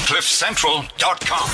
CliffCentral.com.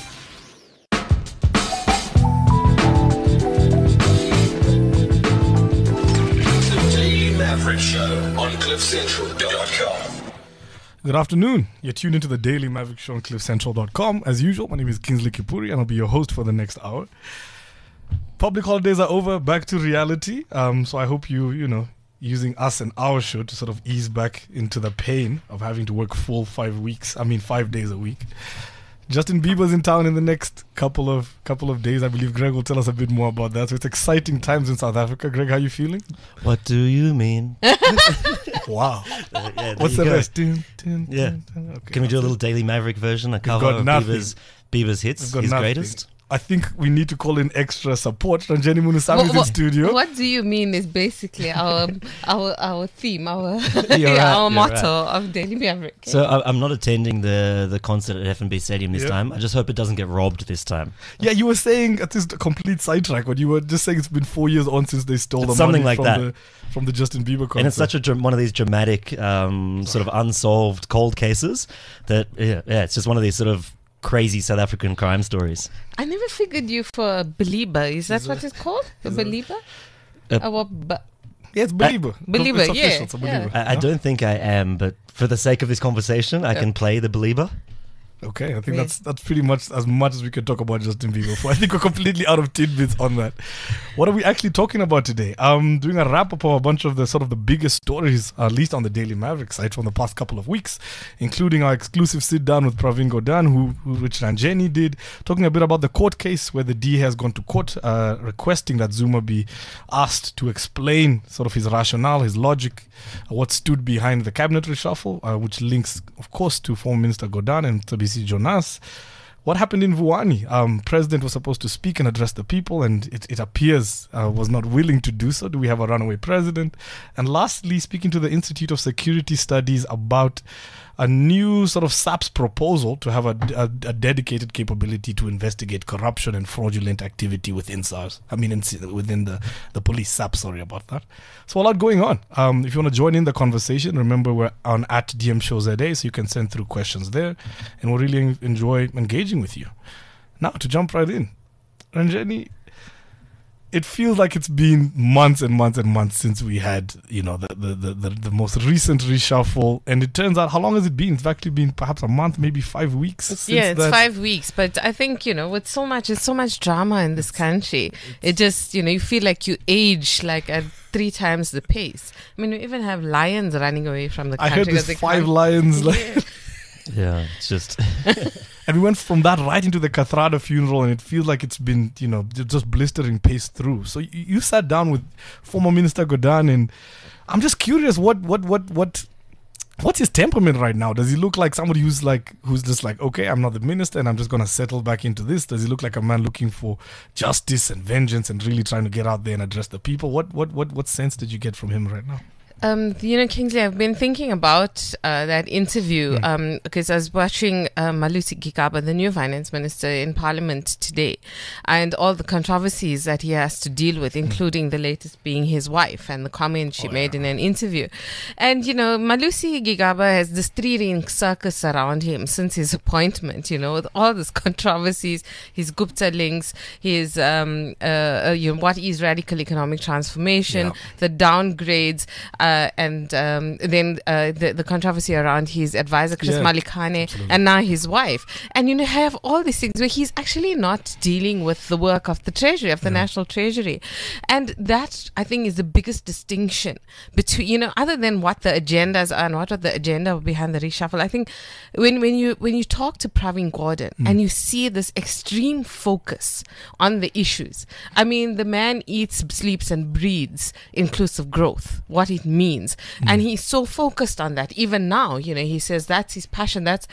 The Daily Maverick Show on CliffCentral.com. Good afternoon. You're tuned into the Daily Maverick Show on CliffCentral.com. As usual, my name is Kingsley Kipuri and I'll be your host for the next hour. Public holidays are over, back to reality. So I hope you using us and our show to sort of ease back into the pain of having to work full 5 days a week. Justin Bieber's in town in the next couple of days. I believe Greg will tell us a bit more about that. So it's exciting times in South Africa. Greg, how are you feeling? What do you mean? Wow. What's the rest? Okay. Can we do a little Daily Maverick version? A cover of Bieber's hits, his greatest? I think we need to call in extra support. Ranjani Munusamy is in studio. What do you mean is basically our theme, our You're motto of Daily Maverick. So I'm not attending the concert at FNB Stadium this time. I just hope it doesn't get robbed this time. Yeah, you were saying, at this complete sidetrack, but you were just saying it's been 4 years on since they stole the something money like from the Justin Bieber concert. And it's such one of these dramatic, sort of unsolved cold cases that, it's just one of these sort of crazy South African crime stories. I never figured you for a believer. Is that what it's called? A believer? Yeah, it's believer. Believer, it's official, it's a believer. I don't think I am, but for the sake of this conversation, I can play the believer. Okay, I think that's pretty much as we can talk about Justin Bieber for. I think we're completely out of tidbits on that. What are we actually talking about today? Doing a wrap-up of a bunch of the biggest stories, at least on the Daily Maverick site from the past couple of weeks, including our exclusive sit-down with Pravin Gordhan, which Ranjani did, talking a bit about the court case where the DA has gone to court requesting that Zuma be asked to explain sort of his rationale, his logic, what stood behind the cabinet reshuffle, which links, of course, to former Minister Gordhan and Tabisi Jonas. What happened in Vuwani? President was supposed to speak and address the people, and it appears was not willing to do so. Do we have a runaway president? And lastly, speaking to the Institute of Security Studies about a new sort of SAPS proposal to have a dedicated capability to investigate corruption and fraudulent activity within SARS. Within the police SAPS, sorry about that. So a lot going on. If you want to join in the conversation, remember we're on at DMShowZA, so you can send through questions there, and we'll really enjoy engaging with you. Now, to jump right in, Ranjani, it feels like it's been months and months and months since we had, the most recent reshuffle. And it turns out, how long has it been? It's actually been perhaps a month, maybe 5 weeks. It's 5 weeks. But I think, with so much drama in this country, it just, you feel like you age like at 3 times the pace. I mean, we even have lions running away from the country. I heard there's 5 lions. Yeah, it's just... And we went from that right into the Kathrada funeral, and it feels like it's been, just blistering pace through. So you sat down with former Minister Gordhan, and I'm just curious, what's his temperament right now? Does he look like somebody who's just like, okay, I'm not the minister, and I'm just going to settle back into this? Does he look like a man looking for justice and vengeance and really trying to get out there and address the people? What sense did you get from him right now? Kingsley, I've been thinking about that interview because I was watching Malusi Gigaba, the new finance minister, in Parliament today, and all the controversies that he has to deal with, including the latest being his wife and the comment she made in an interview. And, Malusi Gigaba has this 3-ring circus around him since his appointment, with all these controversies, his Gupta links, his, what is radical economic transformation, the downgrades, and then the controversy around his advisor Chris Malikane, and now his wife, and have all these things where he's actually not dealing with the work of the Treasury, of the National Treasury, and that I think is the biggest distinction between other than what the agendas are and what are the agenda behind the reshuffle. I think when you talk to Pravin Gordhan and you see this extreme focus on the issues, I mean, the man eats, sleeps, and breathes inclusive growth, what it means. And he's so focused on that. Even now, he says that's his passion. That's,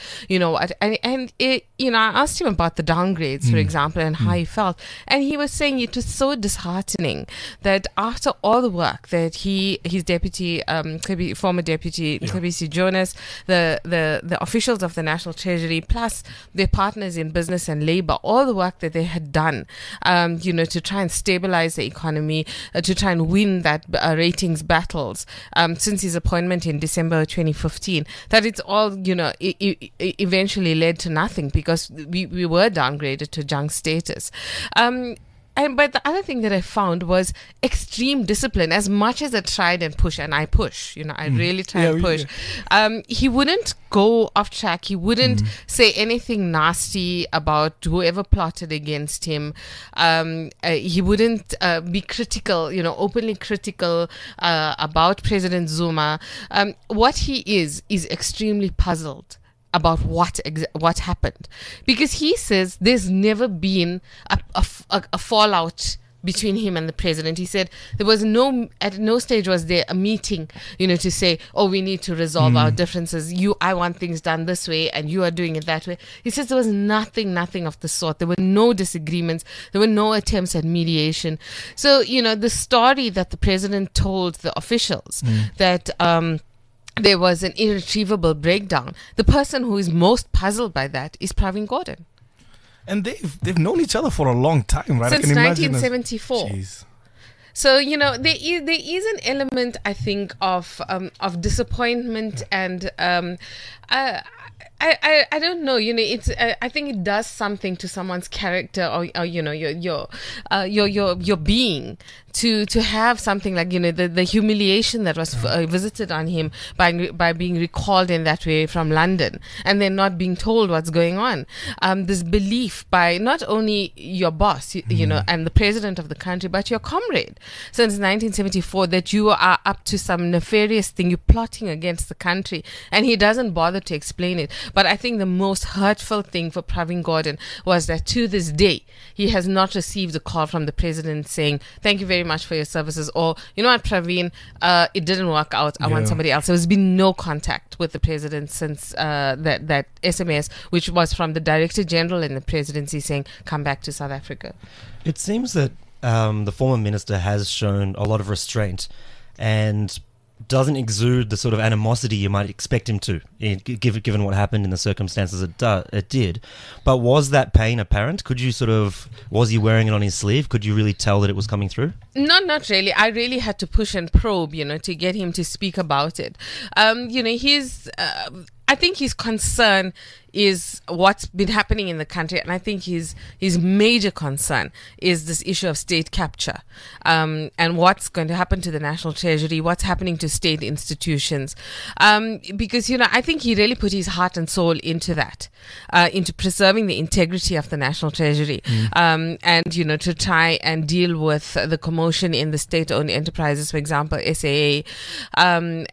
I asked him about the downgrades, for example, and how he felt. And he was saying it was so disheartening that after all the work that his deputy, former deputy, Tabisi Jonas, the officials of the National Treasury, plus their partners in business and labor, all the work that they had done, to try and stabilize the economy, to try and win that ratings battles, since his appointment in December 2015, that it's all, eventually led to nothing because we were downgraded to junk status. But the other thing that I found was extreme discipline. As much as I tried and push, and I push, I really try and push. He wouldn't go off track. He wouldn't say anything nasty about whoever plotted against him. He wouldn't be critical, openly critical about President Zuma. What he is extremely puzzled about what happened, because he says there's never been a fallout between him and the president. He said there was at no stage was there a meeting, to say, oh, we need to resolve our differences. I want things done this way and you are doing it that way. He says there was nothing of the sort. There were no disagreements. There were no attempts at mediation. So, the story that the president told the officials that, there was an irretrievable breakdown. The person who is most puzzled by that is Pravin Gordhan. And they've known each other for a long time, right? Since 1974. Jeez. So, there is an element, I think, of disappointment and I don't know. It's I think it does something to someone's character or your being to have something like the humiliation that was visited on him by being recalled in that way from London and then not being told what's going on. This belief by not only your boss, and the president of the country, but your comrade since 1974 that you are up to some nefarious thing. You're plotting against the country, and he doesn't bother to explain it. But I think the most hurtful thing for Pravin Gordhan was that to this day, he has not received a call from the president saying, thank you very much for your services, or, you know what, Pravin, it didn't work out. I want somebody else. There's been no contact with the president since that SMS, which was from the Director General in the presidency saying, come back to South Africa. It seems that the former minister has shown a lot of restraint and doesn't exude the sort of animosity you might expect him to, given what happened in the circumstances it did. But was that pain apparent? Was he wearing it on his sleeve? Could you really tell that it was coming through? No, not really. I really had to push and probe, to get him to speak about it. I think his concern is what's been happening in the country, and I think his major concern is this issue of state capture, and what's going to happen to the National Treasury, what's happening to state institutions, because I think he really put his heart and soul into that, into preserving the integrity of the National Treasury, and to try and deal with the commotion in the state-owned enterprises, for example, SAA, and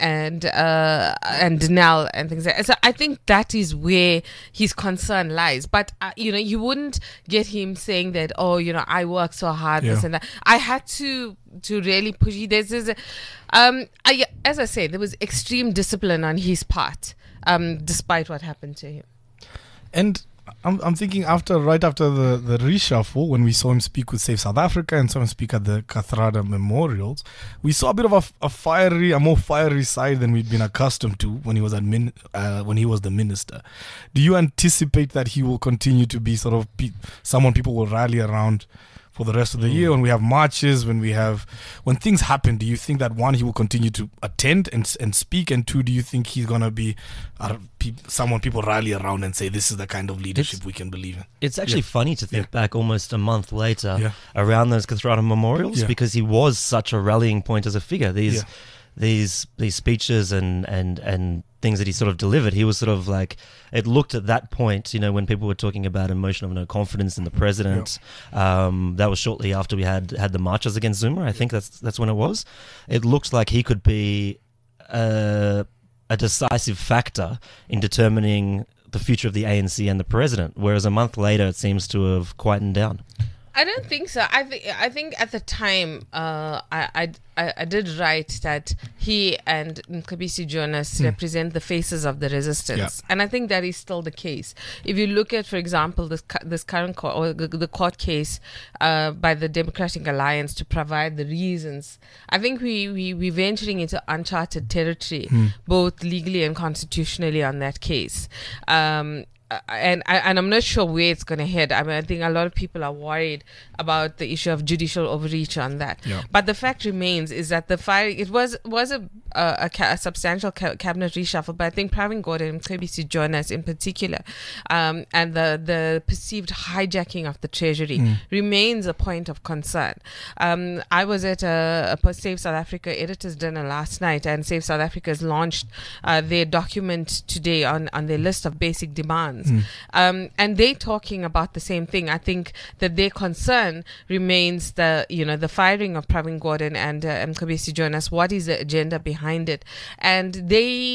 Denel and things like that. So I think that is where his concern lies. But, you wouldn't get him saying that, I work so hard, this and that. I had to really push. As I say, there was extreme discipline on his part, despite what happened to him. And I'm thinking right after the reshuffle, when we saw him speak with Save South Africa and saw him speak at the Kathrada Memorials, we saw a bit of a more fiery side than we'd been accustomed to when he was the minister. Do you anticipate that he will continue to be sort of someone people will rally around for the rest of the year, when we have marches, when things happen? Do you think that, one, he will continue to attend and speak, and two, do you think he's going to be someone people rally around and say, this is the kind of leadership we can believe in? It's actually funny to think back almost a month later around those Kathrada memorials, because he was such a rallying point as a figure. These speeches and things that he sort of delivered, he was sort of like, it looked at that point, when people were talking about a motion of no confidence in the president, that was shortly after we had the marches against Zuma. I think that's when it was. It looked like he could be a decisive factor in determining the future of the ANC and the president, whereas a month later it seems to have quietened down. I don't think so. I think at the time, I did write that he and Mcebisi Jonas represent the faces of the resistance, and I think that is still the case. If you look at, for example, this current court, or the court case by the Democratic Alliance to provide the reasons, I think we're venturing into uncharted territory, both legally and constitutionally on that case. and I'm not sure where it's going to head. I mean, I think a lot of people are worried about the issue of judicial overreach on that. Yeah. But the fact remains is that the firing, it was a substantial cabinet reshuffle, but I think Pravin Gordhan and Mcebisi Jonas in particular, and the perceived hijacking of the Treasury remains a point of concern. I was at a Save South Africa editors dinner last night, and Save South Africa has launched their document today on their list of basic demands. And they're talking about the same thing. I think that their concern remains the firing of Pravin Gordhan and Mcebisi Jonas. What is the agenda behind it? And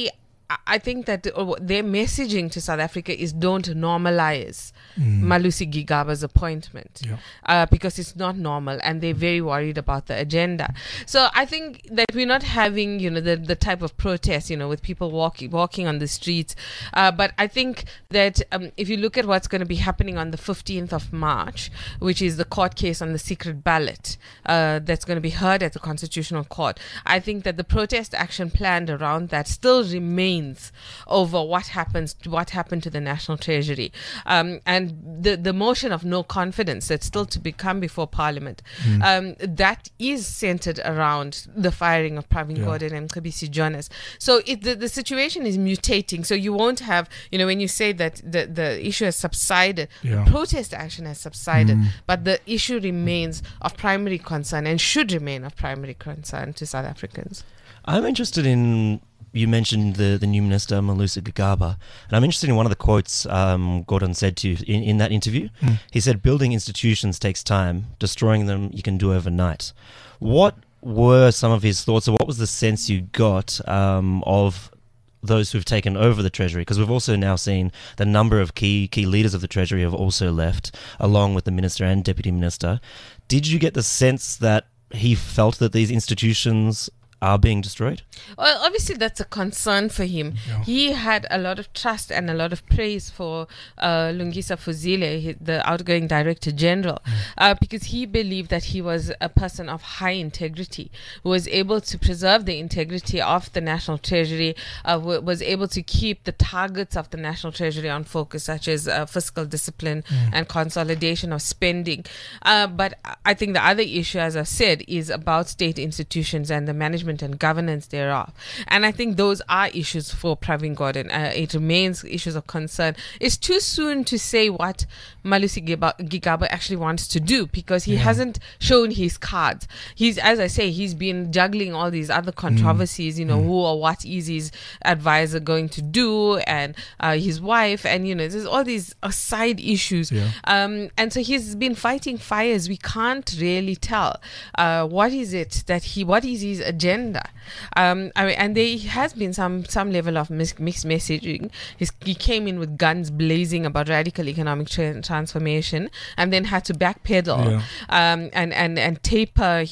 I think that their messaging to South Africa is don't normalize Malusi Gigaba's appointment, because it's not normal, and they're very worried about the agenda. So I think that we're not having the type of protest with people walking on the streets, but I think that if you look at what's going to be happening on the 15th of March, which is the court case on the secret ballot that's going to be heard at the Constitutional Court, I think that the protest action planned around that still remains over what happened to the National Treasury, and the motion of no confidence that's still to come before Parliament, that is centered around the firing of Pravin Gordhan and Mcebisi Jonas. So the situation is mutating. So you won't have, when you say that the issue has subsided, protest action has subsided, but the issue remains of primary concern and should remain of primary concern to South Africans. I'm interested in, you mentioned the new minister, Malusi Gigaba, and I'm interested in one of the quotes Gordhan said to you in that interview. He said, building institutions takes time, destroying them you can do overnight. What were some of his thoughts, or what was the sense you got of those who've taken over the Treasury? Because we've also now seen the number of key leaders of the Treasury have also left, along with the Minister and Deputy Minister. Did you get the sense that he felt that these institutions are being destroyed? Well, obviously that's a concern for him. He had a lot of trust and a lot of praise for Lungisa Fuzile, the outgoing Director General, because he believed that he was a person of high integrity, who was able to preserve the integrity of the National Treasury, was able to keep the targets of the National Treasury on focus, such as fiscal discipline and consolidation of spending. But I think the other issue, as I said, is about state institutions and the management and governance thereof. And I think those are issues for Pravin Gordhan. It remains issues of concern. It's too soon to say what Malusi Gigaba actually wants to do, because he hasn't shown his cards. As I say, he's been juggling all these other controversies, who or what is his advisor going to do, and his wife, and there's all these side issues. And so he's been fighting fires. We can't really tell what is his agenda. And there has been some level of mixed messaging. He came in with guns blazing about radical economic transformation, and then had to backpedal and taper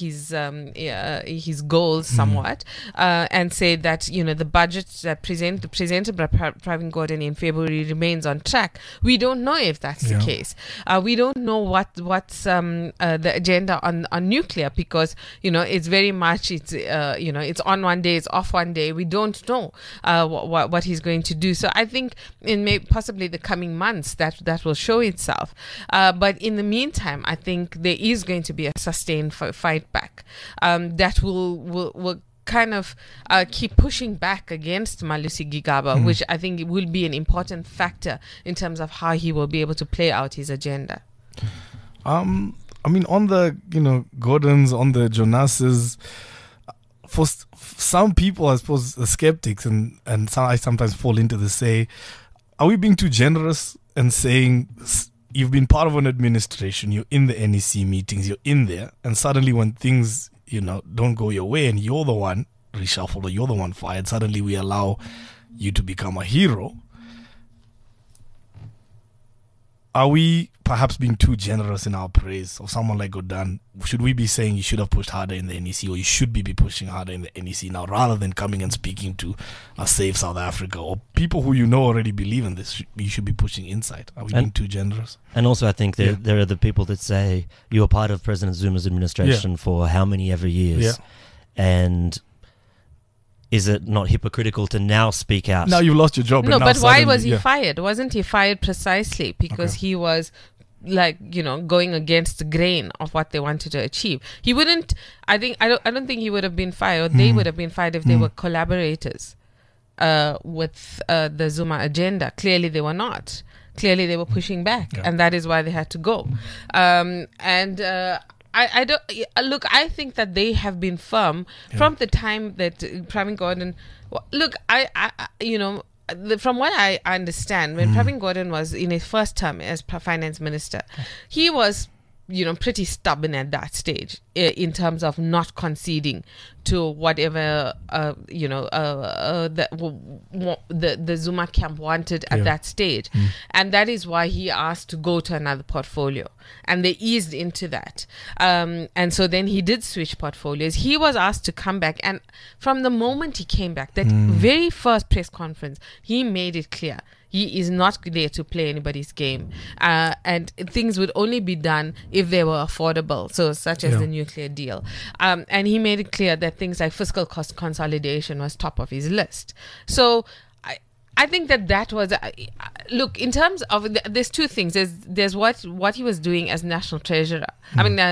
his goals somewhat, and say that the budget that presented by Pravin Gordhan in February remains on track. We don't know if that's the case. We don't know what's the agenda on nuclear, because it's very much it's on one day, it's off one day. We don't know what he's going to do. So I think in possibly the coming months that will show itself. But in the meantime, I think there is going to be a sustained fight back that will kind of keep pushing back against Malusi Gigaba, which I think will be an important factor in terms of how he will be able to play out his agenda. On the Gordhans, on the Jonases, for some people, I suppose, the skeptics, and I sometimes fall into this, say, are we being too generous and saying you've been part of an administration, you're in the NEC meetings, you're in there, and suddenly when things don't go your way and you're the one reshuffled or you're the one fired, suddenly we allow you to become a hero? Are we perhaps being too generous in our praise of someone like Gordhan? Should we be saying you should have pushed harder in the NEC, or you should be pushing harder in the NEC now, rather than coming and speaking to Save South Africa or people who already believe in this? You should be pushing inside. Are we being too generous? And also, I think there are the people that say you were part of President Zuma's administration for how many ever years, and is it not hypocritical to now speak out? Now you've lost your job. No, but why was he fired? Wasn't he fired precisely because he was going against the grain of what they wanted to achieve? He wouldn't. I don't think he would have been fired. Or they would have been fired if they were collaborators with the Zuma agenda. Clearly, they were not. Clearly, they were pushing back, and that is why they had to go. I don't look. I think that they have been firm from the time that Pravin Gordhan. Look, from what I understand, when Pravin Gordhan was in his first term as finance minister, he was pretty stubborn at that stage in terms of not conceding to whatever the Zuma camp wanted at that stage. And that is why he asked to go to another portfolio, and they eased into that, and so then he did switch portfolios. He was asked to come back, and from the moment he came back, that very first press conference, he made it clear he is not there to play anybody's game, and things would only be done if they were affordable, so such as the nuclear deal. And he made it clear that things like fiscal cost consolidation was top of his list. So I think that was look, in terms of there's two things. There's what he was doing as national treasurer. I mean,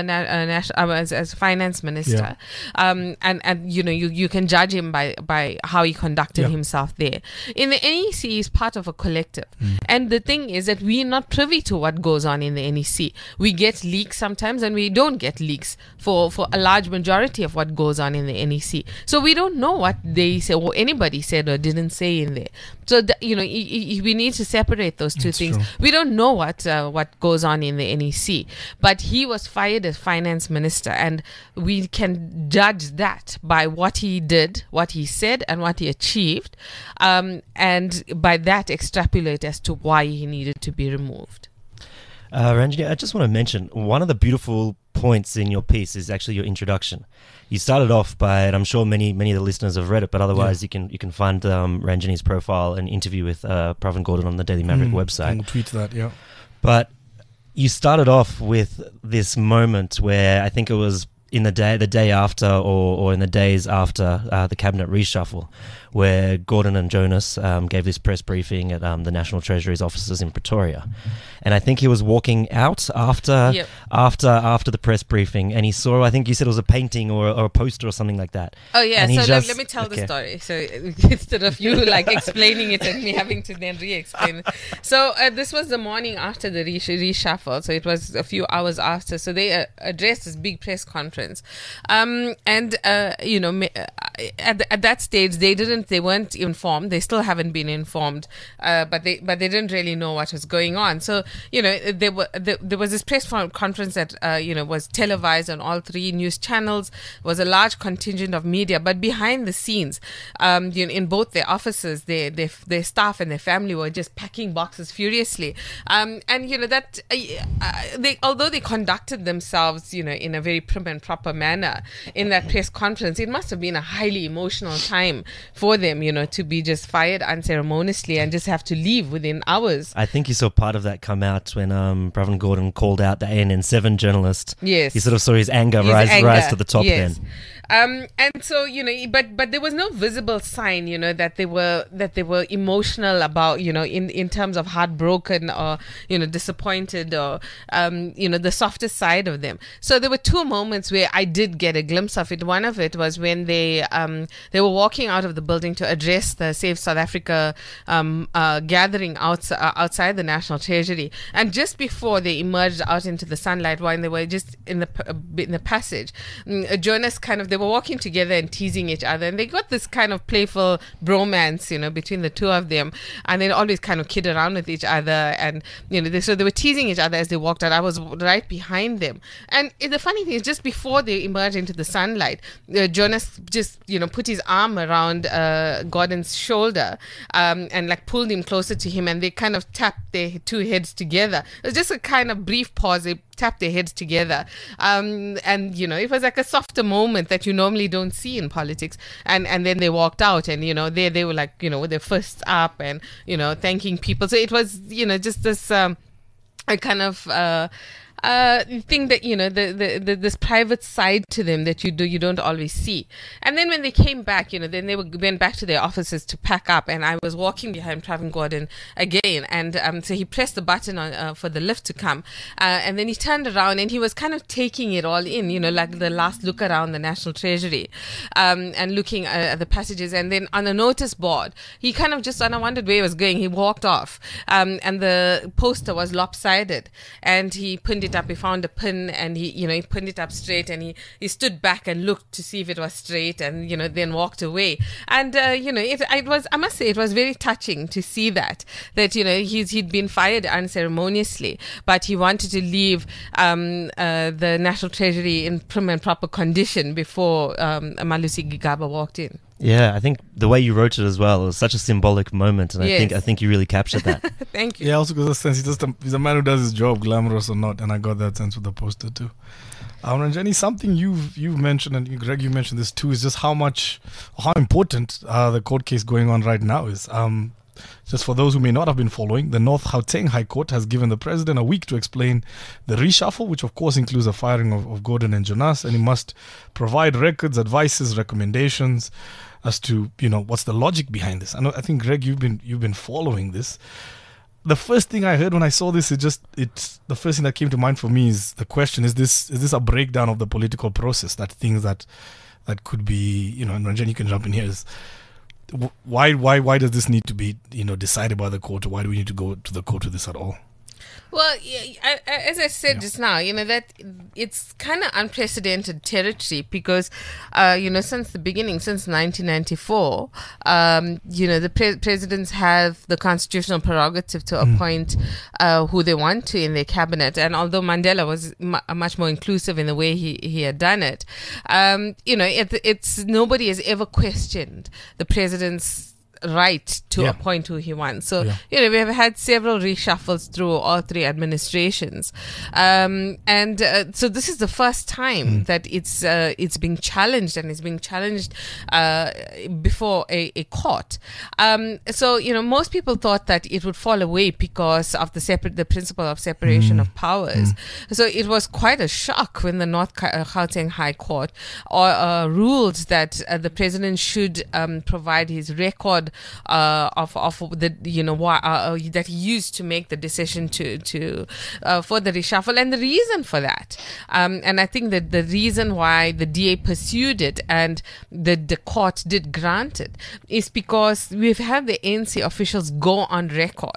as finance minister, and you can judge him by how he conducted himself there. In the NEC, he's part of a collective, and the thing is that we're not privy to what goes on in the NEC. We get leaks sometimes, and we don't get leaks for a large majority of what goes on in the NEC. So we don't know what they say or anybody said or didn't say in there. So we need to separate those two things. True. We don't know what goes on in the NEC, but he was fired as finance minister, and we can judge that by what he did, what he said, and what he achieved, and by that extrapolate as to why he needed to be removed. Ranjini, I just want to mention one of the beautiful points in your piece is actually your introduction. You started off by, and I'm sure many of the listeners have read it, but otherwise you can find Ranjini's profile and interview with Pravin Gordhan on the Daily Maverick website. We'll tweet that, yeah. But you started off with this moment where I think it was in the day after or in the days after the cabinet reshuffle, where Gordhan and Jonas gave this press briefing at the National Treasury's offices in Pretoria, and I think he was walking out after the press briefing, and he saw, I think you said it was a painting or a poster or something like that. Oh yeah, so let me tell the story. So instead of you explaining it and me having to then re-explain it. So this was the morning after the reshuffle, so it was a few hours after. So they addressed this big press conference, at that stage they weren't informed. They still haven't been informed, but they didn't really know what was going on. So there was this press conference that was televised on all three news channels. Was a large contingent of media, but behind the scenes, in both their offices, their staff and their family were just packing boxes furiously. Although they conducted themselves, in a very prim and proper manner in that press conference, it must have been a highly emotional time for them, to be just fired unceremoniously and just have to leave within hours. I think you saw part of that come out when Pravin Gordhan called out the ANN7 journalist. Yes. You sort of saw his anger rise to the top then. And so, but there was no visible sign, that they were emotional about, in terms of heartbroken or, disappointed or, the softer side of them. So there were two moments where I did get a glimpse of it. One of it was when they were walking out of the building to address the Save South Africa gathering outside the National Treasury, and just before they emerged out into the sunlight, when they were just in the passage, Jonas they were walking together and teasing each other, and they got this kind of playful bromance, between the two of them, and they always kind of kid around with each other, and so they were teasing each other as they walked out. I was right behind them, and the funny thing is, just before they emerged into the sunlight, Jonas just put his arm around Gordhan's shoulder, and pulled him closer to him, and they kind of tapped their two heads together. It was just a kind of brief pause. They tapped their heads together, and it was like a softer moment that you normally don't see in politics, and then they walked out, and they were with their fists up and thanking people. So it was just this a kind of think that this private side to them that you don't always see. And then when they came back, then they went back to their offices to pack up, and I was walking behind Pravin Gordhan again, and so he pressed the button on for the lift to come, and then he turned around and he was kind of taking it all in, like the last look around the National Treasury, and looking at the passages, and then on a notice board he kind of just, and I wondered where he was going, he walked off, and the poster was lopsided, and he pinned it up. He found a pin, and he pinned it up straight, and he stood back and looked to see if it was straight, and then walked away. And it was, I must say, it was very touching to see that he'd been fired unceremoniously, but he wanted to leave the National Treasury in prim and proper condition before Malusi Gigaba walked in. Yeah, I think the way you wrote it as well, it was such a symbolic moment, and yes. I think you really captured that. Thank you. Yeah, also because the sense he's a man who does his job, glamorous or not, and I got that sense with the poster too. Ranjani, something you've mentioned, and Greg, you mentioned this too, is just how important the court case going on right now is. Just for those who may not have been following, the North Gauteng High Court has given the president a week to explain the reshuffle, which of course includes the firing of Gordhan and Jonas, and he must provide records, advices, recommendations as to what's the logic behind this. I think, Greg, you've been following this. The first thing I heard when I saw this, it's the first thing that came to mind for me is the question: is this a breakdown of the political process? That things that could be, and Ranjan, you can jump in here. Is why does this need to be decided by the court? Or why do we need to go to the court with this at all? Well, as I said just now, that it's kind of unprecedented territory because, since the beginning, since 1994, the presidents have the constitutional prerogative to appoint who they want to in their cabinet. And although Mandela was much more inclusive in the way he had done it, it's nobody has ever questioned the president's right to appoint who he wants. So, we have had several reshuffles through all three administrations. So this is the first time that it's being challenged, and it's being challenged before a court. So, most people thought that it would fall away because of the principle of separation of powers. So it was quite a shock when the North Gauteng High Court ruled that the president should provide his record of the that he used to make the decision to for the reshuffle, and the reason for that, and I think that the reason why the DA pursued it and the court did grant it is because we've had the ANC officials go on record.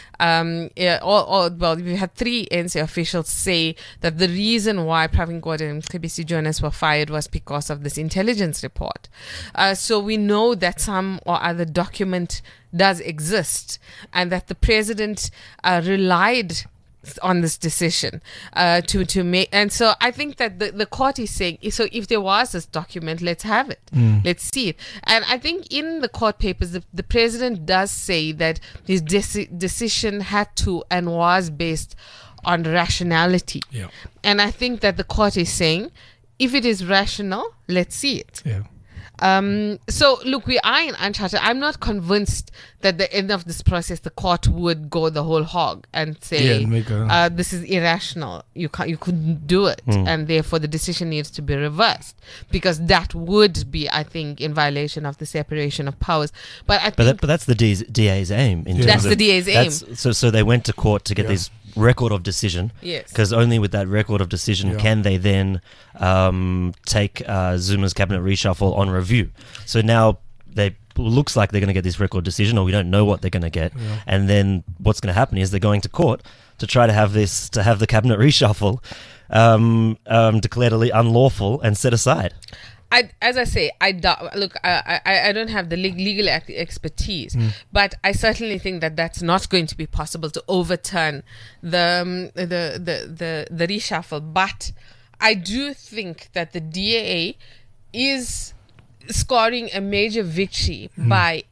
We had three ANC officials say that the reason why Pravin Gordhan and Mcebisi Jonas were fired was because of this intelligence report. So we know that some or other document does exist, and that the president relied on this decision to make, and so I think that the court is saying, so if there was this document, let's have it, let's see it. And I think in the court papers the president does say that his decision had to and was based on rationality, and I think that the court is saying, if it is rational, let's see it. So look, we are in uncharted. I'm not convinced that at the end of this process the court would go the whole hog and say this is irrational. You couldn't do it, and therefore the decision needs to be reversed, because that would be, I think, in violation of the separation of powers. But that's the DA's aim. That's the DA's aim. So they went to court to get this record of decision. Yes. Because only with that record of decision can they then take Zuma's cabinet reshuffle on review. So now looks like they're going to get this record decision, or we don't know what they're going to get. And then what's going to happen is they're going to court to try to have the cabinet reshuffle declared unlawful and set aside. As I say, I don't have the legal expertise, but I certainly think that that's not going to be possible to overturn the reshuffle. But I do think that the DA is scoring a major victory by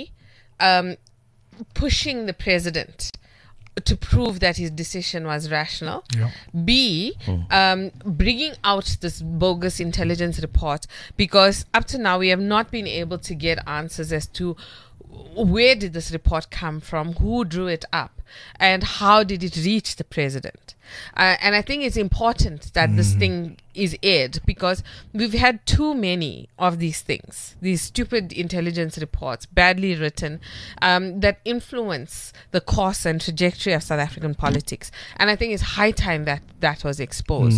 pushing the president to prove that his decision was rational. B, bringing out this bogus intelligence report, because up to now we have not been able to get answers as to where did this report come from, who drew it up. and how did it reach the president? And I think it's important that this thing is aired, because we've had too many of these things, these stupid intelligence reports, badly written, that influence the course and trajectory of South African politics. And I think it's high time that that was exposed.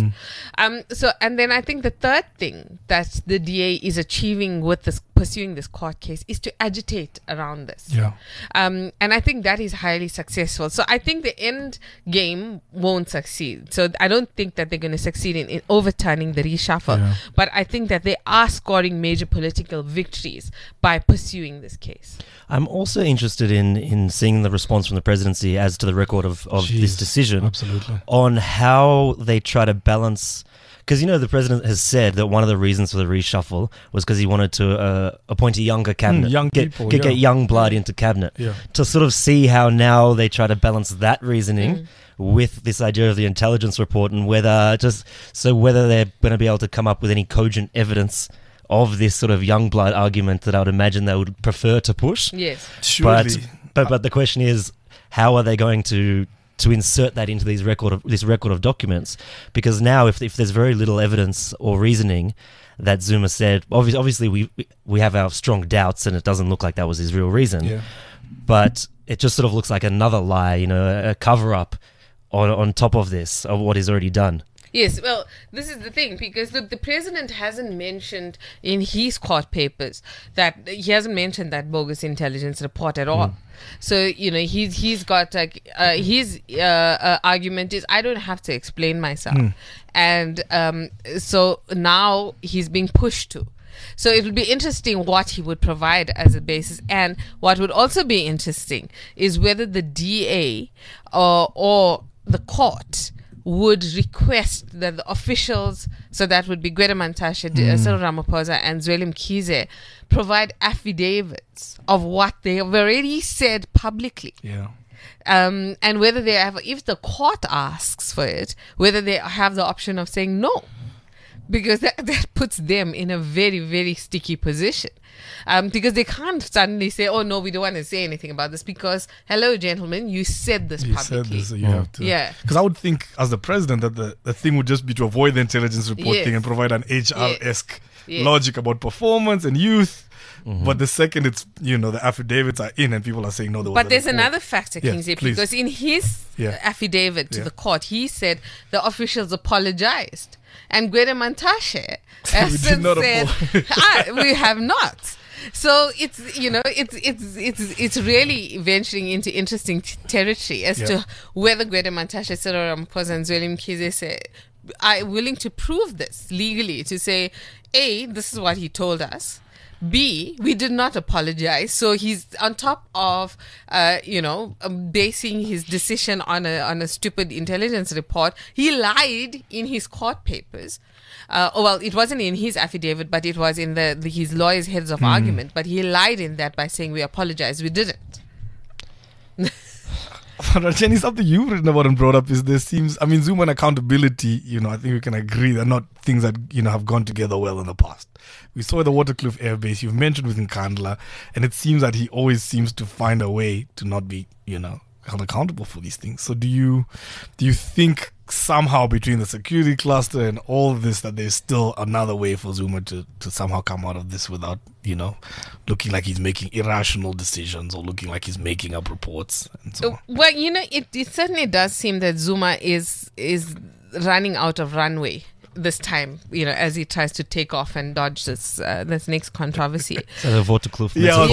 And then I think the third thing that the DA is achieving with this, pursuing this court case, is to agitate around this. And I think that is highly successful. So I think the end game won't succeed. So I don't think that they're going to succeed in overturning the reshuffle. But I think that they are scoring major political victories by pursuing this case. I'm also interested in seeing the response from the presidency as to the record of this decision. Absolutely. On how they try to balance... Because, the president has said that one of the reasons for the reshuffle was because he wanted to appoint a younger cabinet. Get young blood into cabinet. To sort of see how now they try to balance that reasoning with this idea of the intelligence report, and whether they're going to be able to come up with any cogent evidence of this sort of young blood argument that I would imagine they would prefer to push. Yes. Surely. But the question is, how are they going to insert that into this record of documents? Because now, if there's very little evidence or reasoning that Zuma said, obviously we have our strong doubts, and it doesn't look like that was his real reason. But it just sort of looks like another lie, a cover up on top of this, of what he's already done. Yes, well, this is the thing, because look, the president hasn't mentioned in his court papers that he mentioned that bogus intelligence report at all. So, he's got like his argument is, I don't have to explain myself. And so now he's being pushed to. So it will be interesting what he would provide as a basis. And what would also be interesting is whether the DA or the court would request that the officials, so that would be Gwede Mantashe, Cyril Ramaphosa and Zweli Mkhize, provide affidavits of what they have already said publicly. And whether they have, if the court asks for it, whether they have the option of saying no. Because that puts them in a very, very sticky position. Because they can't suddenly say, oh, no, we don't want to say anything about this, because, hello, gentlemen, you said this publicly. You said this, so you have to. Because I would think, as the president, that the thing would just be to avoid the intelligence report thing and provide an HR-esque logic about performance and youth. But the second it's, the affidavits are in and people are saying, no, there was But there's another factor, Kingsley, because in his affidavit to the court, he said the officials apologized. And Gwede Mantashe said, we have not. So it's it's really venturing into interesting territory as to whether Gwede Mantashe, Cyril Ramaphosa and Zweli Mkhize are willing to prove this legally, to say, A, this is what he told us. B, we did not apologize. So he's on top of, basing his decision on a stupid intelligence report. He lied in his court papers. It wasn't in his affidavit, but it was in his lawyer's heads of argument. But he lied in that by saying we apologize. We didn't. Jenny, something you've written about and brought up is Zuma and accountability, I think we can agree they're not things that, have gone together well in the past. We saw the Waterkloof Air Base, you've mentioned with Nkandla, and it seems that he always seems to find a way to not be, held accountable for these things. So do you think somehow between the security cluster and all of this that there's still another way for Zuma to somehow come out of this without, looking like he's making irrational decisions or looking like he's making up reports and so on? Well, it certainly does seem that Zuma is running out of runway this time, as he tries to take off and dodge this next controversy. So the Waterkloof.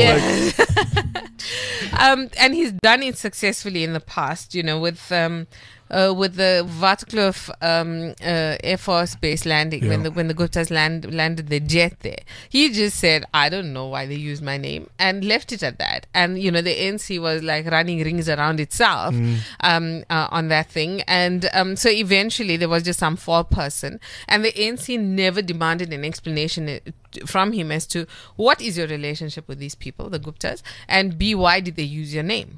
And he's done it successfully in the past, with the Waterkloof Air Force Base landing, when the Guptas landed the jet there. He just said, I don't know why they used my name, and left it at that. And, the ANC was like running rings around itself on that thing. And so eventually there was just some four person, and the ANC never demanded an explanation from him as to what is your relationship with these people, the Guptas, and B, why did they use your name?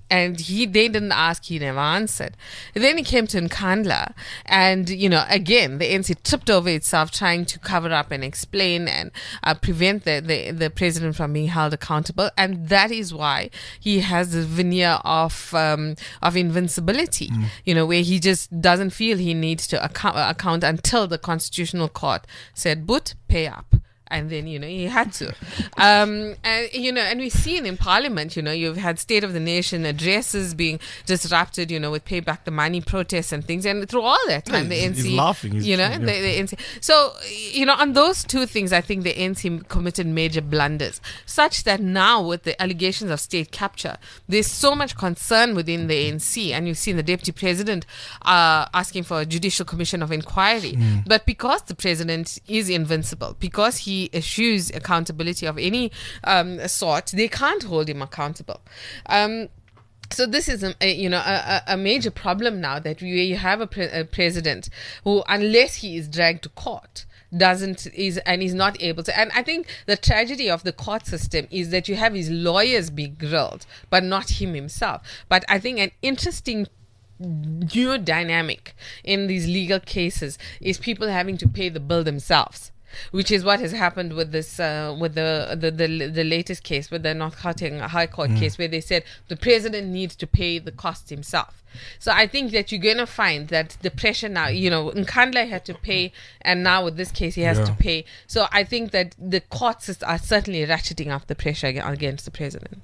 And they didn't ask, he never answered. And then he came to Nkandla, and, again, the ANC tripped over itself trying to cover up and explain and prevent the president from being held accountable. And that is why he has the veneer of invincibility, where he just doesn't feel he needs to account until the Constitutional Court said, "But pay up." And then, he had to. And we've seen in Parliament, you've had State of the Nation addresses being disrupted, with pay back the money protests and things. And through all that time, the ANC... He's laughing. The ANC... So, on those two things, I think the ANC committed major blunders, such that now with the allegations of state capture, there's so much concern within the ANC. And you've seen the Deputy President asking for a Judicial Commission of Inquiry. But because the President is invincible, because he eschews accountability of any sort, they can't hold him accountable. So this is a major problem now, that you have a president who, unless he is dragged to court, is not able to. And I think the tragedy of the court system is that you have his lawyers be grilled, but not him himself. But I think an interesting new dynamic in these legal cases is people having to pay the bill themselves, which is what has happened with this, with the latest case, with the North Gauteng High Court case, where they said the president needs to pay the cost himself. So I think that you're going to find that the pressure now, Nkandla had to pay, and now with this case he has to pay. So I think that the courts are certainly ratcheting up the pressure against the president.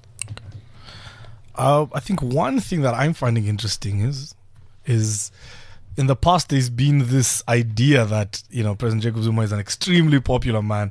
I think one thing that I'm finding interesting is in the past, there's been this idea that, President Jacob Zuma is an extremely popular man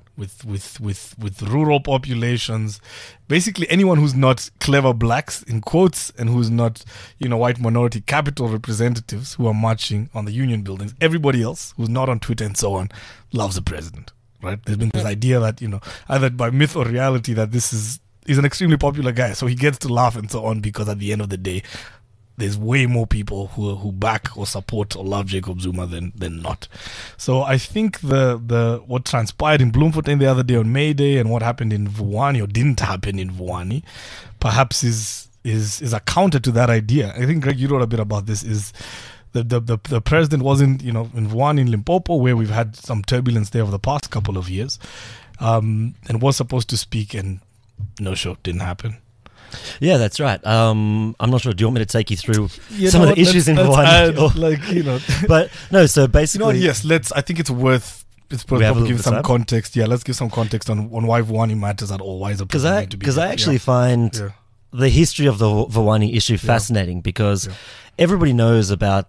with rural populations. Basically, anyone who's not clever blacks, in quotes, and who's not, white minority capital representatives who are marching on the union buildings, everybody else who's not on Twitter and so on, loves the president, right? There's been this idea that, either by myth or reality, that he's an extremely popular guy, so he gets to laugh and so on, because at the end of the day, there's way more people who back or support or love Jacob Zuma than not. So I think what transpired in Bloemfontein the other day on May Day, and what happened in Vuwani or didn't happen in Vuwani, perhaps is a counter to that idea. I think, Greg, you wrote a bit about this. Is the president wasn't in Vuwani, in Limpopo, where we've had some turbulence there over the past couple of years, and was supposed to speak, and no show, didn't happen. Yeah, that's right. I'm not sure. Do you want me to take you through some of the issues in Vuwani? But no, so basically... yes, I think it's worth... It's probably give some context. Yeah, let's give some context on why Vuwani matters at all. Why is it president to be... Because I actually find the history of the Vuwani issue fascinating, because everybody knows about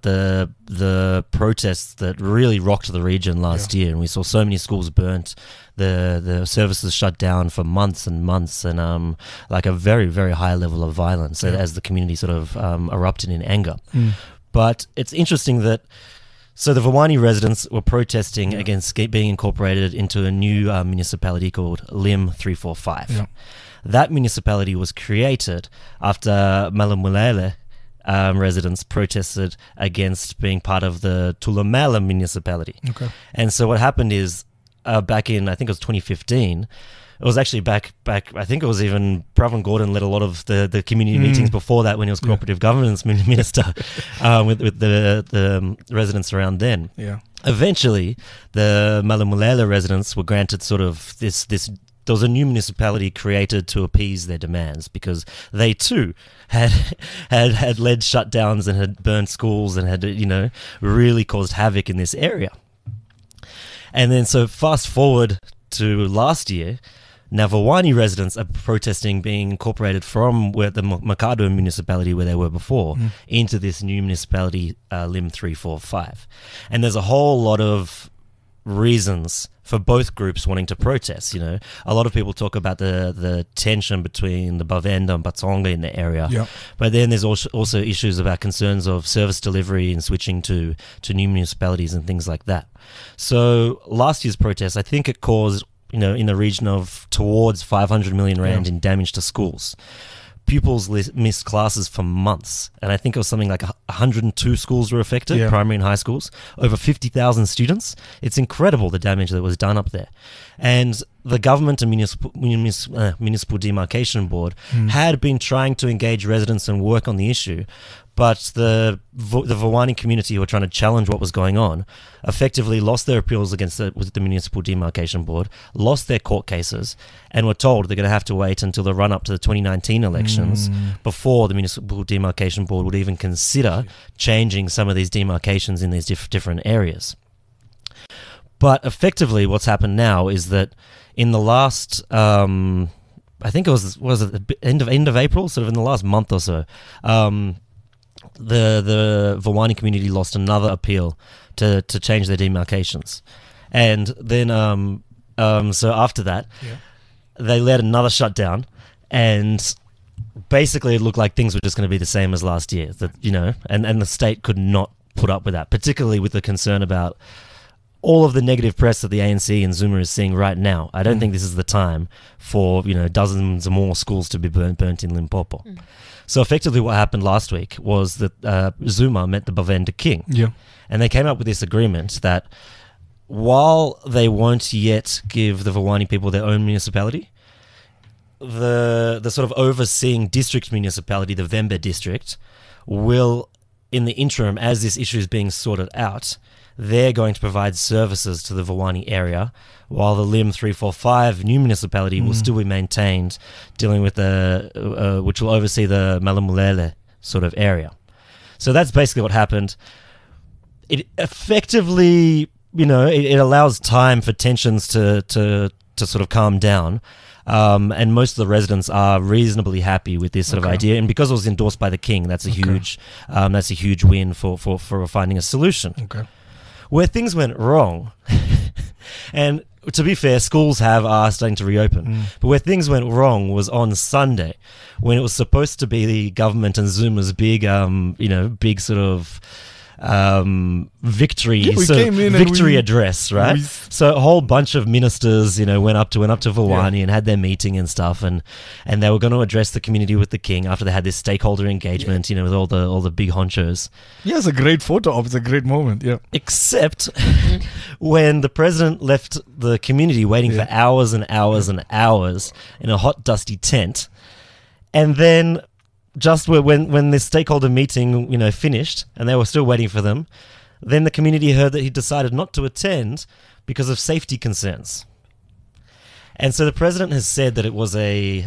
the protests that really rocked the region last year, and we saw so many schools burnt, the services shut down for months and months, and like a very, very high level of violence as the community sort of erupted in anger. But it's interesting that the Vuwani residents were protesting against being incorporated into a new municipality called LIM 345. That municipality was created after Malamulele residents protested against being part of the Tulumela municipality. And so what happened is, back in, I think it was 2015, it was actually back I think it was even Pravin Gordhan led a lot of the community meetings before that, when he was cooperative governance minister, with the residents around then. Eventually, the Malamulele residents were granted sort of this there was a new municipality created to appease their demands, because they too had led shutdowns and had burned schools and had really caused havoc in this area. And then so fast forward to last year, now Vuwani residents are protesting being incorporated from where the Makado municipality, where they were before, into this new municipality, LIM 345. And there's a whole lot of reasons for both groups wanting to protest. A lot of people talk about the tension between the Bavenda and Batsonga in the area, but then there's also issues about concerns of service delivery and switching to new municipalities and things like that. So last year's protest, I think it caused in the region of towards 500 million rand in damage to schools. pupils missed classes for months. And I think it was something like 102 schools were affected, primary and high schools, over 50,000 students. It's incredible the damage that was done up there. And the government and municipal demarcation board had been trying to engage residents and work on the issue, but the Vawani community, who were trying to challenge what was going on, effectively lost their appeals against the municipal demarcation board, lost their court cases, and were told they're going to have to wait until the run-up to the 2019 elections before the municipal demarcation board would even consider changing some of these demarcations in these different areas. But effectively, what's happened now is that in the last, I think it was the end of April, sort of in the last month or so, the Vawani community lost another appeal to change their demarcations, and then so after that, they led another shutdown, and basically it looked like things were just going to be the same as last year. That and the state could not put up with that, particularly with the concern about all of the negative press that the ANC and Zuma is seeing right now. I don't think this is the time for dozens of more schools to be burnt in Limpopo. So effectively what happened last week was that Zuma met the Bavenda King. And they came up with this agreement that while they won't yet give the Vawani people their own municipality, the sort of overseeing district municipality, the Vembe district, will, in the interim, as this issue is being sorted out, they're going to provide services to the Vawani area, while the Lim 345 new municipality will still be maintained, dealing with which will oversee the Malamulele sort of area. So that's basically what happened. It effectively, it allows time for tensions to sort of calm down. And most of the residents are reasonably happy with this sort of idea, and because it was endorsed by the king, that's a huge win for finding a solution. Where things went wrong, and to be fair, schools are starting to reopen, but where things went wrong was on Sunday, when it was supposed to be the government and Zuma's big sort of victory address, right? So a whole bunch of ministers, went up to Vawani and had their meeting and stuff, and they were going to address the community with the king after they had this stakeholder engagement, with all the big honchos. Yeah, it's a great photo op. It's a great moment. Yeah. Except when the president left the community waiting for hours and hours and hours in a hot, dusty tent, and then just when this stakeholder meeting, finished, and they were still waiting for them, then the community heard that he decided not to attend because of safety concerns. And so the president has said that it was it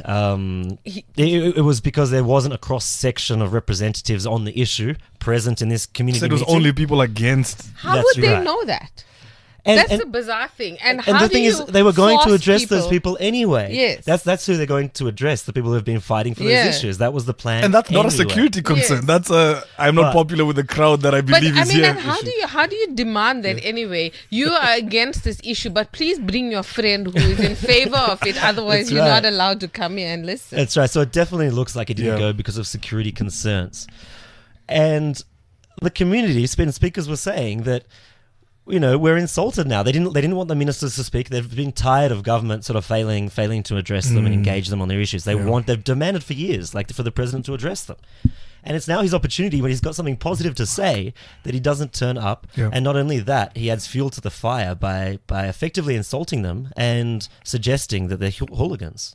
was because there wasn't a cross section of representatives on the issue present in this community. So it was only people against. How would they know that? That's the bizarre thing. And the thing is, they were going to address those people anyway. Yes. That's who they're going to address, the people who have been fighting for those issues. That was the plan. And that's not a security concern. That's I'm not popular with the crowd that I believe is here. And how do you demand that anyway? You are against this issue, but please bring your friend who is in favor of it. Otherwise, you're not allowed to come here and listen. That's right. So it definitely looks like it didn't go because of security concerns. And the community, speakers were saying that, we're insulted now. They didn't want the ministers to speak. They've been tired of government sort of failing to address them and engage them on their issues. They've demanded for years, for the president to address them. And it's now his opportunity, when he's got something positive to say, that he doesn't turn up. And not only that, he adds fuel to the fire by effectively insulting them and suggesting that they're hooligans.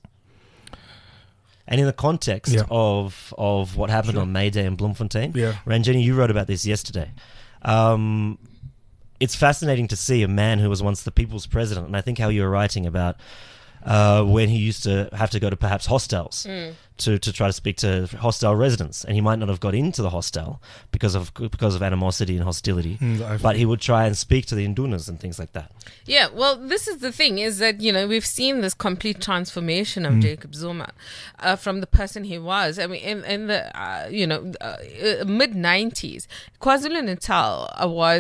And in the context of what happened on May Day in Bloemfontein, Ranjeni, you wrote about this yesterday. It's fascinating to see a man who was once the people's president, and I think how you were writing about when he used to have to go to perhaps hostels to try to speak to hostile residents, and he might not have got into the hostel because of animosity and hostility, but he would try and speak to the Indunas and things like that. Yeah, well, this is the thing, is that, we've seen this complete transformation of Jacob Zuma from the person he was. I mean, in the mid-90s, KwaZulu-Natal was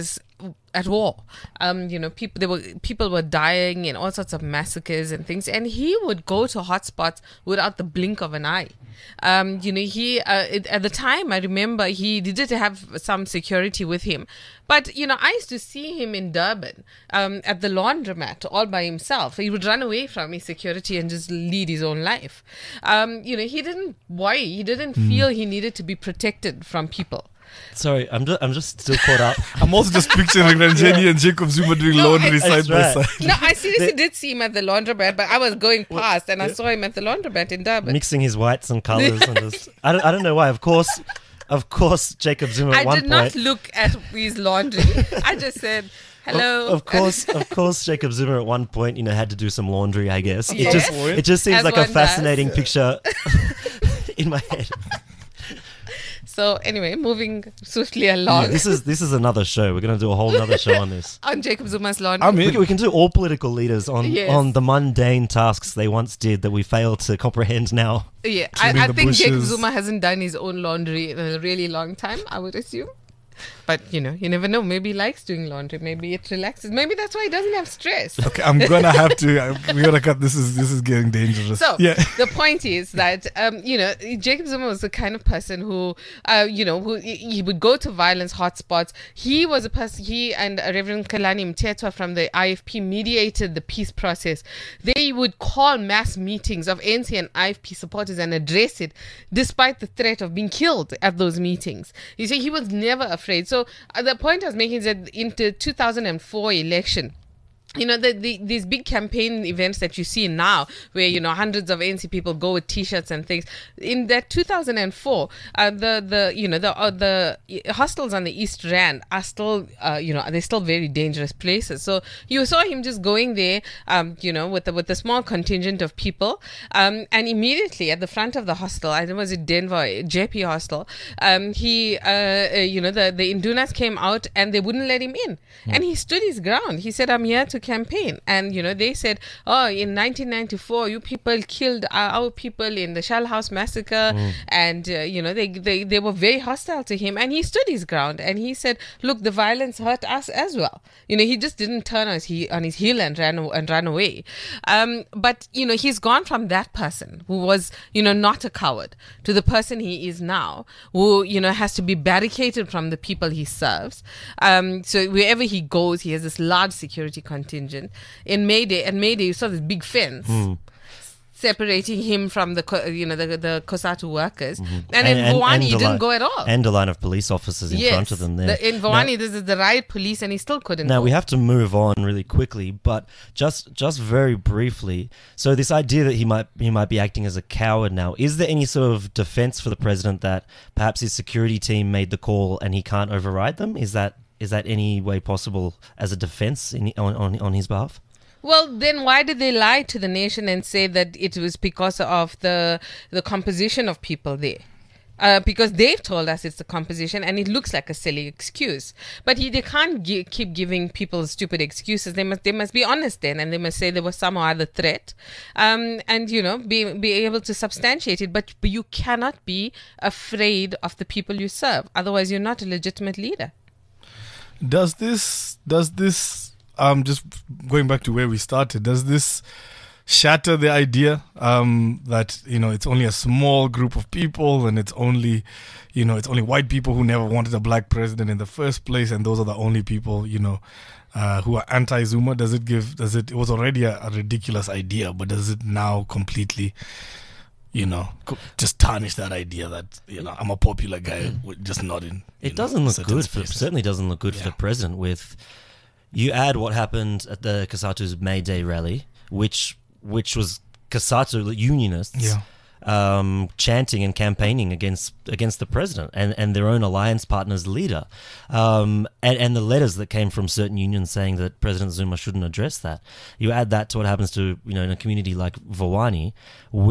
at war. People were dying in all sorts of massacres and things, and he would go to hotspots without the blink of an eye. He at the time, I remember he did have some security with him, but I used to see him in Durban at the laundromat all by himself. He would run away from his security and just lead his own life. He didn't worry. He didn't feel he needed to be protected from people. Sorry, I'm just still caught up. I'm also just picturing Ranjeni and Jacob Zuma doing laundry side by side. No, I seriously did see him at the laundromat, but I was going past and I saw him at the laundromat in Durban. Mixing his whites and colours. And I don't know why. Of course, Jacob Zuma at one point... I did not look at his laundry. I just said... Hello. Of course, Jacob Zuma at one point, had to do some laundry, I guess. Yes. It just seems like a fascinating picture in my head. So anyway, moving swiftly along. Yeah, this is another show. We're going to do a whole other show on this. On Jacob Zuma's laundry. We can do all political leaders on the mundane tasks they once did that we fail to comprehend now. Yeah, I think Jacob Zuma hasn't done his own laundry in a really long time, I would assume. But, you never know. Maybe he likes doing laundry. Maybe it relaxes. Maybe that's why he doesn't have stress. Okay, I'm going to have to... we got to cut. This is getting dangerous. So, the point is that, Jacob Zuma was the kind of person who, who he would go to violence hotspots. He was a person... He and Reverend Kalani Mtetwa from the IFP mediated the peace process. They would call mass meetings of ANC and IFP supporters and address it, despite the threat of being killed at those meetings. You see, he was never afraid. So the point I was making is that in the 2004 election, these big campaign events that you see now, where hundreds of ANC people go with T-shirts and things. In that 2004, the hostels on the East Rand are still, they're still very dangerous places. So you saw him just going there, with a small contingent of people, and immediately at the front of the hostel, I think it was Denver JP hostel, the Indunas came out and they wouldn't let him in, and he stood his ground. He said, "I'm here to campaign." And they said, in 1994 you people killed our people in the Shell House massacre, and they were very hostile to him, and he stood his ground and he said, look, the violence hurt us as well. He just didn't turn on his heel and ran away. But he's gone from that person who was not a coward to the person he is now, who has to be barricaded from the people he serves. So wherever he goes, he has this large security contingent. In May Day, you saw this big fence separating him from the COSATU workers, and in Bhuwani he didn't go at all. And a line of police officers in front of them there. In Bhuwani, this is the riot police, and he still couldn't. Now we have to move on really quickly, but just very briefly. So this idea that he might be acting as a coward now, is there any sort of defense for the president that perhaps his security team made the call and he can't override them? Is that any way possible as a defense on his behalf? Well, then why did they lie to the nation and say that it was because of the composition of people there? Because they've told us it's the composition, and it looks like a silly excuse. But they can't keep giving people stupid excuses. They must be honest then, and they must say there was some other threat, and be able to substantiate it. But you cannot be afraid of the people you serve. Otherwise, you're not a legitimate leader. Does this just going back to where we started, does this shatter the idea that it's only a small group of people, and it's only white people who never wanted a black president in the first place, and those are the only people who are anti-Zuma? It was already a ridiculous idea, but does it now completely just tarnish that idea that I'm a popular guy, just not in. It doesn't look good. Certainly doesn't look good for the president. With you add what happened at the COSATU's May Day rally, which was COSATU unionists chanting and campaigning against the president and their own alliance partner's leader, and the letters that came from certain unions saying that President Zuma shouldn't address that. You add that to what happens to in a community like Bhuwani with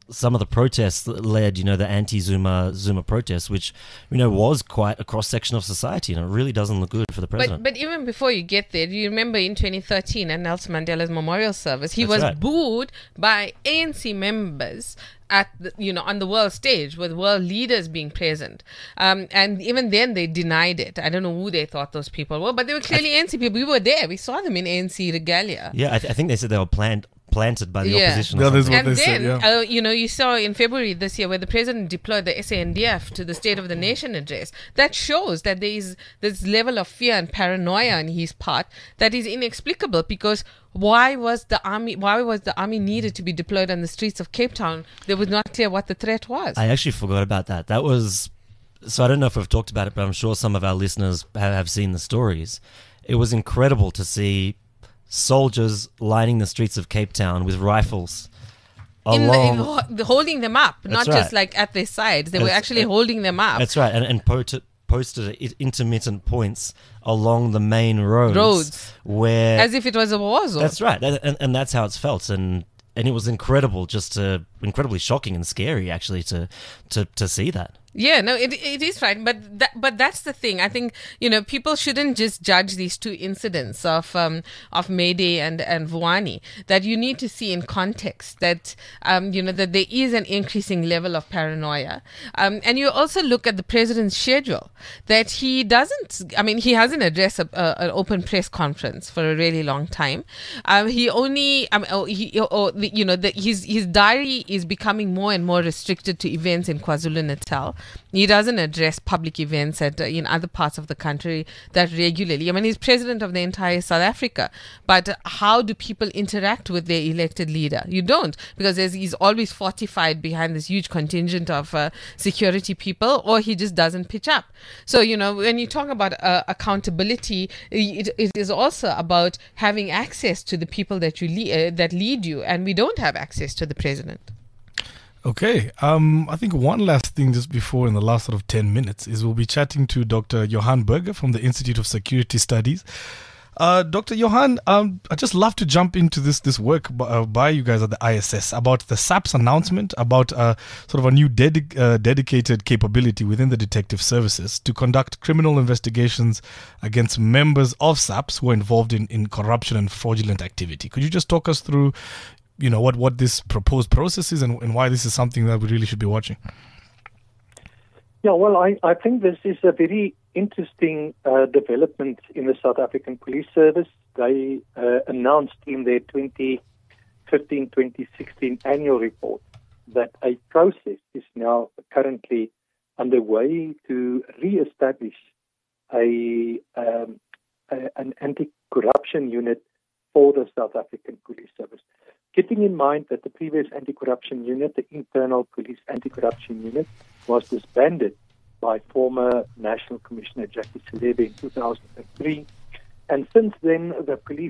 some of the protests that led, the anti-Zuma protests, which was quite a cross-section of society, and it really doesn't look good for the president. But even before you get there, do you remember in 2013 at Nelson Mandela's memorial service, he was booed by ANC members at on the world stage with world leaders being present, and even then they denied it. I don't know who they thought those people were, but they were clearly ANC people. We were there. We saw them in ANC regalia. Yeah, I think they said they were planted by the opposition. That is what and they then, said, you saw in February this year where the president deployed the SANDF to the State of the Nation address. That shows that there is this level of fear and paranoia on his part that is inexplicable, because why was the army needed to be deployed on the streets of Cape Town? It was not clear what the threat was. I actually forgot about that. That was... So I don't know if we've talked about it, but I'm sure some of our listeners have seen the stories. It was incredible to see soldiers lining the streets of Cape Town with rifles. Holding them up, not right. just like at their sides. They were actually holding them up. That's right, and posted at intermittent points along the main roads where, as if it was a war zone. That's right, and that's how it's felt, and it was incredible, incredibly shocking and scary actually to see that. Yeah, no, it is right, but that's the thing. I think people shouldn't just judge these two incidents of May Day and Vuwani. That you need to see in context that that there is an increasing level of paranoia, and you also look at the president's schedule. That he doesn't. I mean, he hasn't addressed an open press conference for a really long time. He only his diary is becoming more and more restricted to events in KwaZulu-Natal. He doesn't address public events in other parts of the country that regularly. I mean, he's president of the entire South Africa, but how do people interact with their elected leader? You don't, because he's always fortified behind this huge contingent of security people, or he just doesn't pitch up. So, when you talk about accountability, it is also about having access to the people that that lead you, and we don't have access to the president. Okay. I think one last thing just before, in the last sort of 10 minutes, is we'll be chatting to Dr. Johan Burger from the Institute of Security Studies. Dr. Johan, I'd just love to jump into this work by you guys at the ISS about the SAPS announcement about sort of a new dedicated capability within the detective services to conduct criminal investigations against members of SAPS who are involved in corruption and fraudulent activity. Could you just talk us through what this proposed process is and why this is something that we really should be watching? Yeah, well, I think this is a very interesting development in the South African Police Service. They announced in their 2015-2016 annual report that a process is now currently underway to re-establish an anti-corruption unit for the South African Police Service. Keeping in mind that the previous anti-corruption unit, the Internal Police Anti-Corruption Unit, was disbanded by former National Commissioner Jackie Selebe in 2003. And since then, the police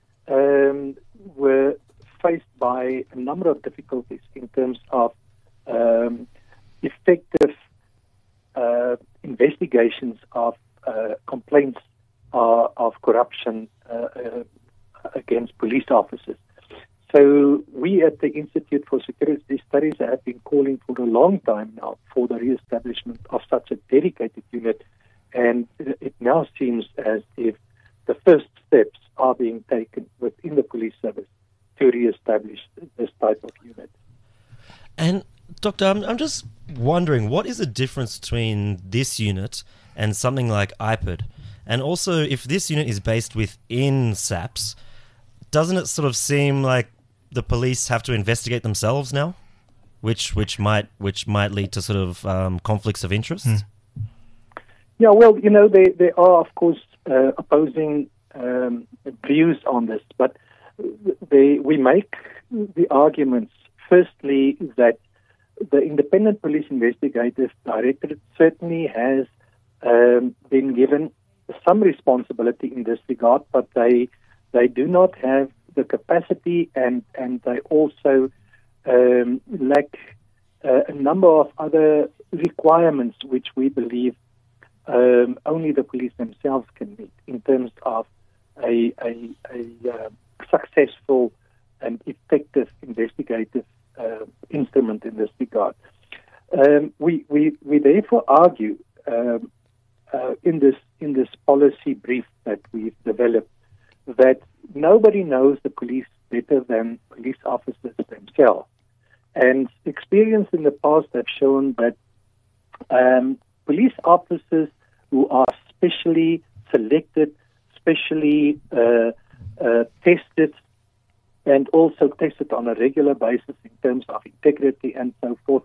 were faced by a number of difficulties in terms of effective investigations of complaints of corruption against police officers. So we at the Institute for Security Studies have been calling for a long time now for the re-establishment of such a dedicated unit, and it now seems as if the first steps are being taken within the police service to re-establish this type of unit. And Doctor, I'm just wondering, what is the difference between this unit and something like IPID? And also, if this unit is based within SAPS, doesn't it sort of seem like the police have to investigate themselves now, which might lead to sort of conflicts of interest? Yeah, well, there are of course opposing views on this, but we make the arguments. Firstly, that the Independent Police Investigative Directorate certainly has been given some responsibility in this regard, but they do not have the capacity, and they also lack a number of other requirements which we believe only the police themselves can meet in terms of a successful and effective investigative sentiment in this regard. We therefore argue in this policy brief that we've developed that nobody knows the police better than police officers themselves. And experience in the past have shown that police officers who are specially selected, specially tested, and also tested on a regular basis in terms of integrity and so forth,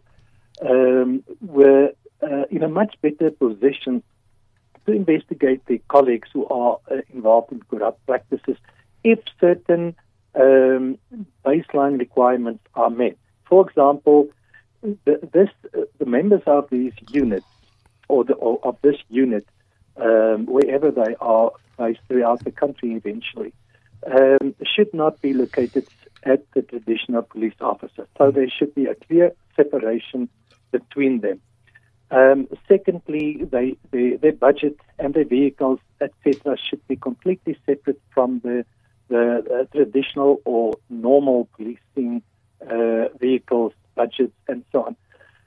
were in a much better position to investigate their colleagues who are involved in corrupt practices if certain baseline requirements are met. For example, the members of these units of this unit, wherever they are based throughout the country eventually, should not be located at the traditional police officer. So there should be a clear separation between them. Secondly, their budget and their vehicles, etc., should be completely separate from the traditional or normal policing vehicles, budgets, and so on.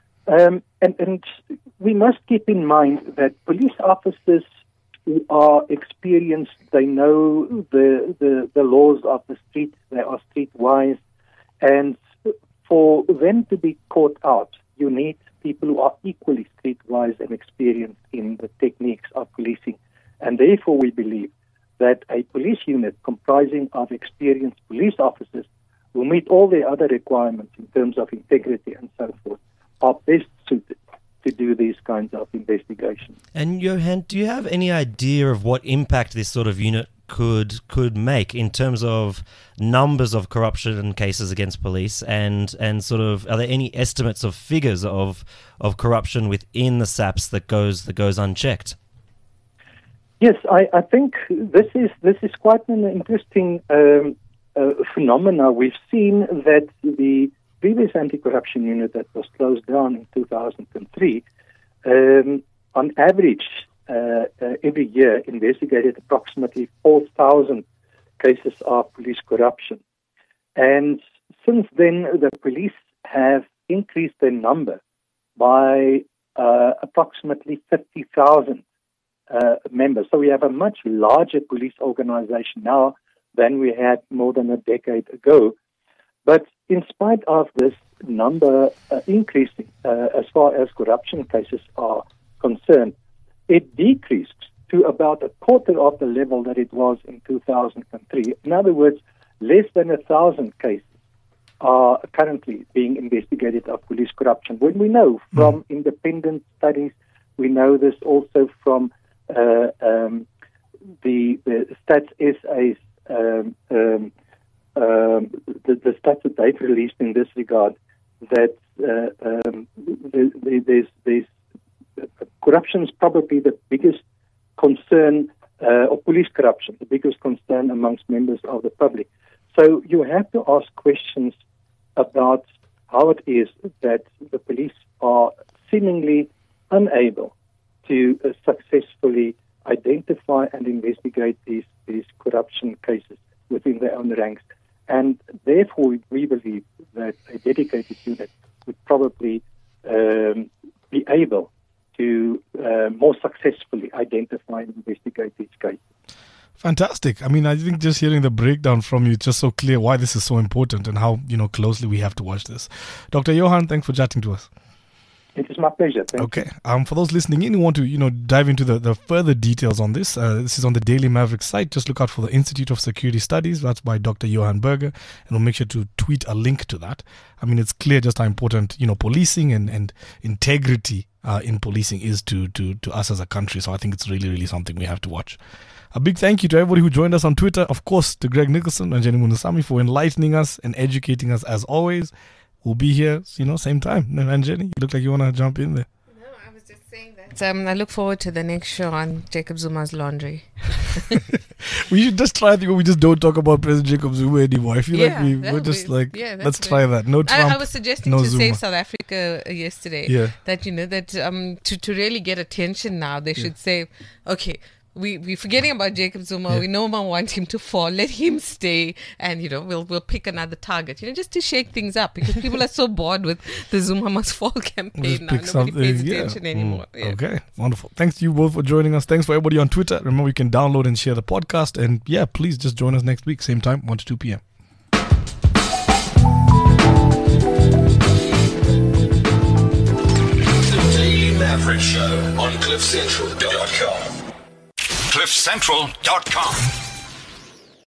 And we must keep in mind that police officers who are experienced, they know the laws of the street, they are streetwise, and for them to be caught out, you need people who are equally streetwise and experienced in the techniques of policing. And therefore we believe that a police unit comprising of experienced police officers who meet all the other requirements in terms of integrity and so forth are best suited to do these kinds of investigations. And Johan, do you have any idea of what impact this sort of unit could make in terms of numbers of corruption cases against police, and sort of, are there any estimates of figures of corruption within the SAPS that goes unchecked? Yes, I think this is quite an interesting phenomena. We've seen that the previous anti-corruption unit that was closed down in 2003, on average, every year investigated approximately 4,000 cases of police corruption. And since then, the police have increased their number by approximately 50,000 members. So we have a much larger police organization now than we had more than a decade ago. But in spite of this number increasing, as far as corruption cases are concerned, it decreased to about a quarter of the level that it was in 2003. In other words, less than 1,000 cases are currently being investigated of police corruption. When we know from independent studies, we know this also from the Stats SA's the stats that they've released in this regard, that there's corruption is probably the biggest concern, or police corruption, the biggest concern amongst members of the public. So you have to ask questions about how it is that the police are seemingly unable to successfully identify and investigate these corruption cases within their own ranks. And therefore, we believe that a dedicated unit would probably be able to more successfully identify and investigate these cases. Fantastic. I mean, I think just hearing the breakdown from you, it's just so clear why this is so important and how, closely we have to watch this. Dr. Johan, thanks for chatting to us. It is my pleasure. Thank you. For those listening in who want to, dive into the further details on this, this is on the Daily Maverick site. Just look out for the Institute of Security Studies. That's by Dr. Johan Burger. And we'll make sure to tweet a link to that. I mean, it's clear just how important, policing and integrity in policing is to us as a country. So I think it's really, really something we have to watch. A big thank you to everybody who joined us on Twitter. Of course, to Greg Nicholson and Jenny Munasami for enlightening us and educating us as always. We'll be here, same time. And Jenny, you look like you want to jump in there. No, I was just saying that I look forward to the next show on Jacob Zuma's laundry. We should just try we just don't talk about President Jacob Zuma anymore. I feel let's try that. No Trump, I was suggesting no to Zuma. Save South Africa yesterday that, that to really get attention now, they should say, okay, we're forgetting about Jacob Zuma. We no more want him to fall. Let him stay, and we'll pick another target. Just to shake things up, because people are so bored with the Zuma must fall campaign now. Nobody pays attention anymore. Okay, wonderful. Thanks to you both for joining us. Thanks for everybody on Twitter. Remember, you can download and share the podcast. And please just join us next week, same time, 1 to 2 p.m. The Daily Maverick Show on CliffCentral.com. CliffCentral.com.